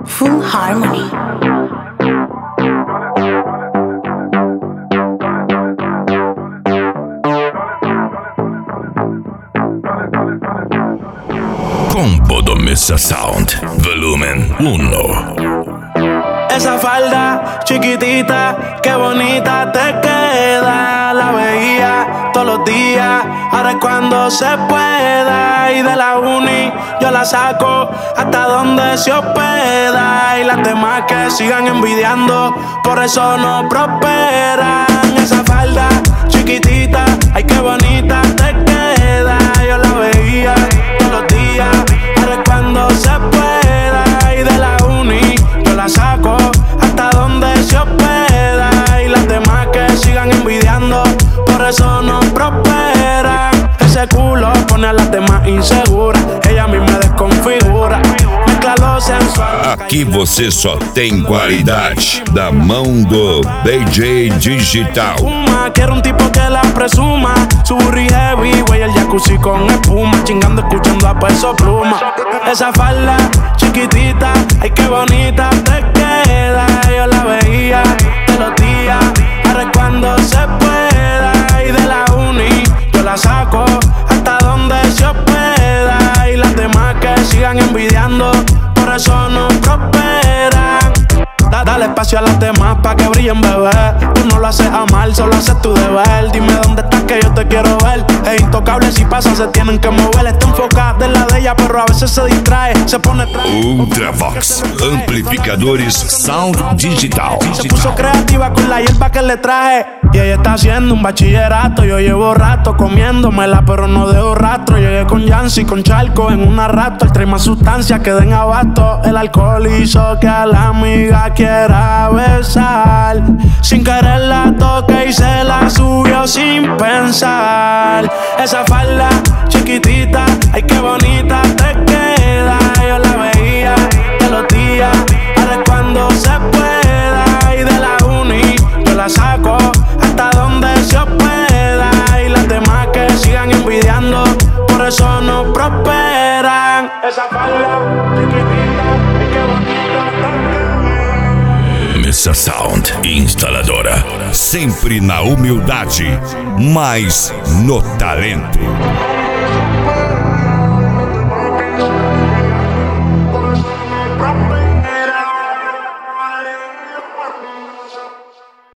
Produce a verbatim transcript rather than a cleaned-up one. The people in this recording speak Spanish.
Full Harmony. Combo do Mesa Sound, volumen uno. Esa falda chiquitita, qué bonita te queda. La veía todos los días, ahora es cuando se pueda. Y de la uni yo la saco hasta donde se hospeda. Y las demás que sigan envidiando, por eso no prosperan. Esa falda chiquitita, ay qué bonita te queda. Yo la veía todos los días, ahora es cuando se pueda. Y de la uni yo la saco hasta donde se hospeda. Y las demás que sigan envidiando, por eso no prosperan. Ese culo pone a las demás inseguras, ella a mí me desconfigura. Mezcla lo sensual. Aqui você só tem qualidade da mão do D J Digital. Quiero un tipo que la presuma, su burri heavy, güey, el jacuzzi con espuma, chingando, escuchando a Peso Pluma. Esa falda chiquitita, ay qué bonita te queda. Yo la veía todos los días, ahora es cuando se pueda. Y de la uni yo la saco hasta donde se hospeda. Y las demás que sigan envidiando, por eso no prosperan. Da, dale espacio a las demás pa' que brillen, bebé. Tú no lo haces a mal, solo haces tu deber. Dime dónde estás que yo te quiero ver. Es intocable, si pasa se tienen que mover. Está enfocada en la de ella, pero a veces se distrae, se pone Ultravox, amplificadores Sound Digital. Se puso creativa con la hierba que le traje. Y ella está haciendo un bachillerato. Yo llevo rato comiéndomela, pero no dejo rastro. Llegué con Yancy, con Charco en una rato. El trae más sustancias que den abasto. El alcohol hizo que a la amiga quiera besar. Sin querer la toque y se la subió sin pensar. Esa falda chiquitita, ay qué bonita te queda. Yo la veía todos los días, ahora es cuando se pueda. Y de la uni yo la saco hasta donde se hospeda. Y las demás que sigan envidiando, por eso no prosperan. Esa falda chiquitita, ay qué bonita te queda. Mesa Sound, instaladora, sempre na humildade, mas no talento.